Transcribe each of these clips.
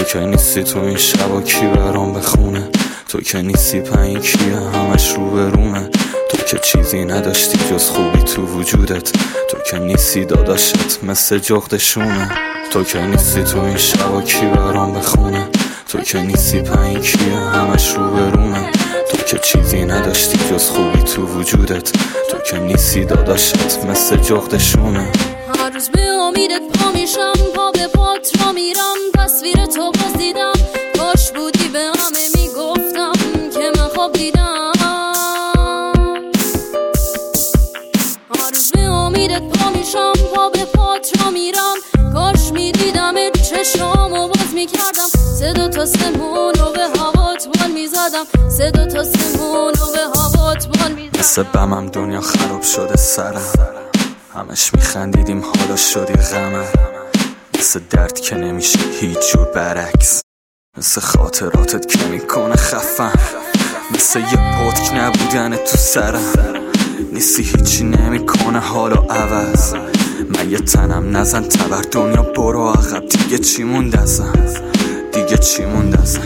که نیستی تو این شبا کی برام بخونه؟ تو که نیستی پایین کیه همش رو به رومه؟ تو که چیزی نداشتی جز خوبی تو وجودت. تو که نیستی داداشت مثل جغدشونه. تو که نیستی تو این شبا کی برام بخونه؟ تو که نیستی پایین کیه همش رو به رومه؟ تو که چیزی نداشتی جز خوبی تو وجودت. تو که نیستی داداشت مثل جغدشونه. هر روز به امیدت پا میشم، پا به پات را میرم، تصویر تو باز دیدم. کاش بودی به همه میگفتم که من خواب دیدم. هر روز به امیدت پا میشم، پا به پات را میرم، کاش میدیدم چشمامو باز میکردم. صدا تا سمونو به هوات بال میزدم، صدا تا سمونو به هوات بال میزدم. مثل بمم دنیا خراب شده سرم، همش میخندیدیم حالا شدی غمه. مثل درد که نمیشه هیچ جور برعکس، مثل خاطراتت که میکنه خفم، مثل یه پتک نبودن تو سرم. نیستی هیچی نمیکنه حالا عوض، من یه تنم نزن تبر دنیا برو عقب. دیگه چی مونده ازم، دیگه چی مونده ازم؟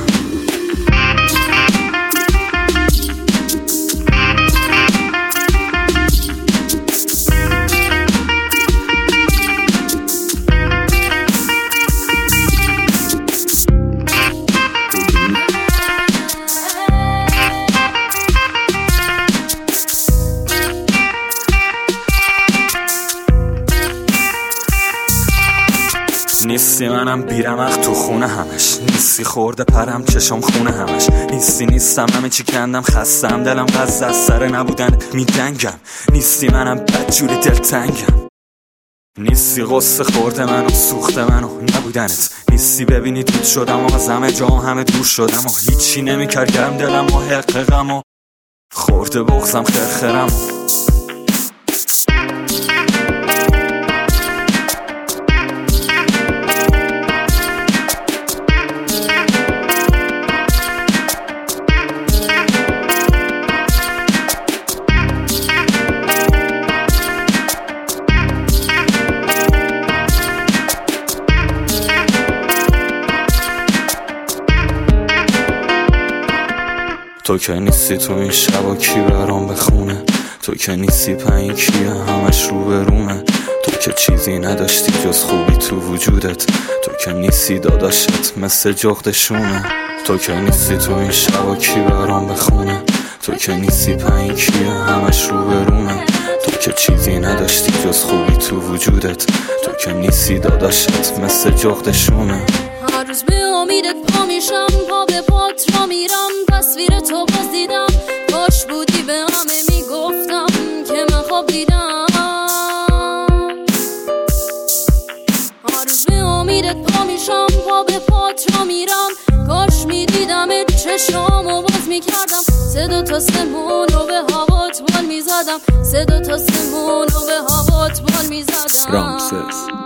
نیستی منم بیرمق تو خونه همش، نیستی خورده پرم چشم خونه همش. نیستم همه چی کندم خستم، دلم قصد از سر نبودن میدنگم. نیستی منم بدجوری دلتنگم، نیستی غصه خورده منو سوخته منو نبودنت. نیستی ببینی دود شدم و از همه جا همه دور شدم و هیچی نمیکرد گرم دلم و حققم و خورده بغزم خرخرم. تو که نیستی تو این شبا کی برام بخونه؟ تو که نیستی پایین کیه همش رو به رومه؟ تو که چیزی نداشتی جز خوبی تو وجودت. تو که نیستی داداشت مثل جغدشونه. تو که نیستی تو این شبا کی برام بخونه؟ تو که نیستی پایین کیه همش رو به رومه؟ تو که چیزی نداشتی جز خوبی تو وجودت. تو که نیستی داداشت مثل جغدشونه. هر روز به امیدت پا میشم، پا به پات را میرم، تصویر تو باز دیدم. کاش بودی به همه میگفتم که من خواب دیدم. هر روز به امیدت پا میشم، پا به پات را میرم، کاش میدیدم چشمامو باز میکردم. صدا تا سمونو به هوات بال میزدم، صدا تا سمونو به هوات بال میزدم. رامسس